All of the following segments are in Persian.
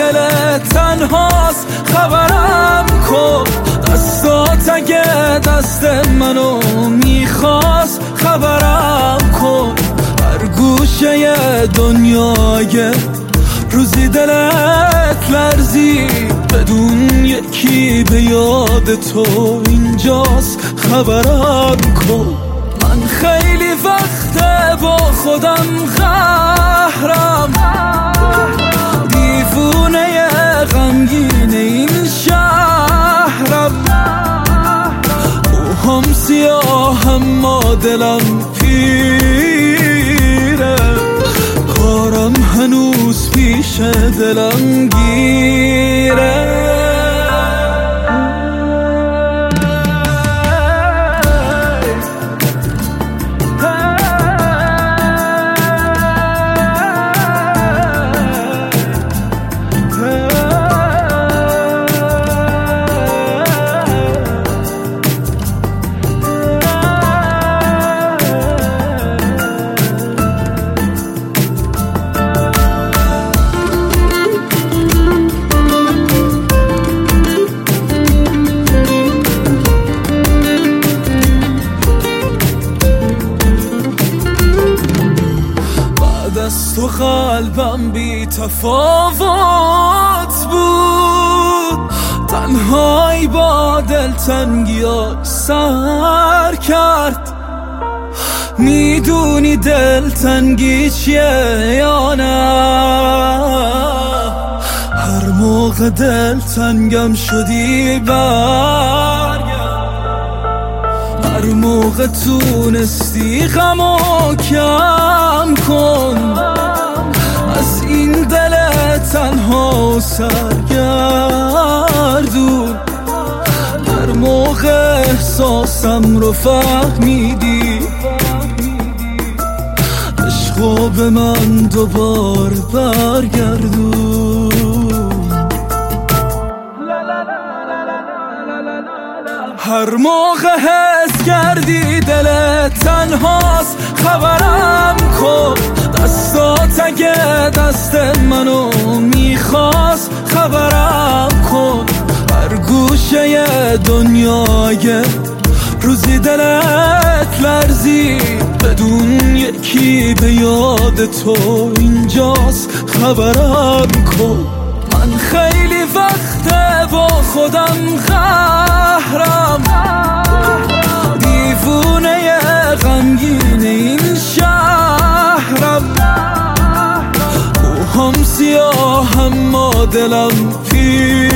دلت تنهاست خبرم کن. دستات اگه دست منو میخواست خبرم کن. هر گوشه دنیای روزی دلت لرزی بدون یکی به یاد تو اینجاست خبرم کن. من خیلی وقته با خودم قهرم، دیوونه غمگین این شهرم. موهام سیاه اما دلم پیره، کارم هنوز پیش دلم گیره. از تو قلبم بی تفاوت بود، تنهایی با دلتنگیات سر کرد. میدونی دلتنگی چیه یا نه؟ هر موقع دلتنگم شدی برگرد، هر موقع تونستی غمو کم کن. از این دل تنها و سرگردون، هر موقع احساسم رو فهمیدی، عشقو به من دوباره برگردون. هر موقع حس کردی دلت تنهاست خبرم کن. دستات اگه دست منو میخواست خبرم کن. هر گوشه دنیای روزی دلت لرزی بدون یکی به یاد تو اینجاست خبرم کن. من خیلی وقته با خودم قهرم، دیوونه غمگین این شهرم. موهام سیاه اما دلم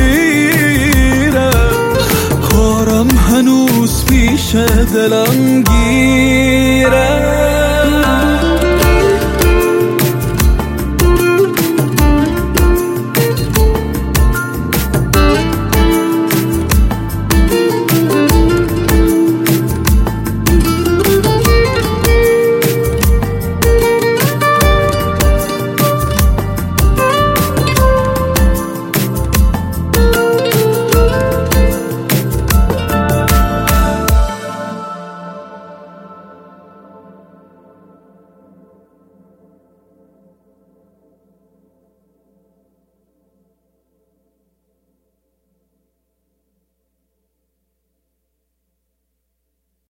پیره، کارم هنوز پیش دلم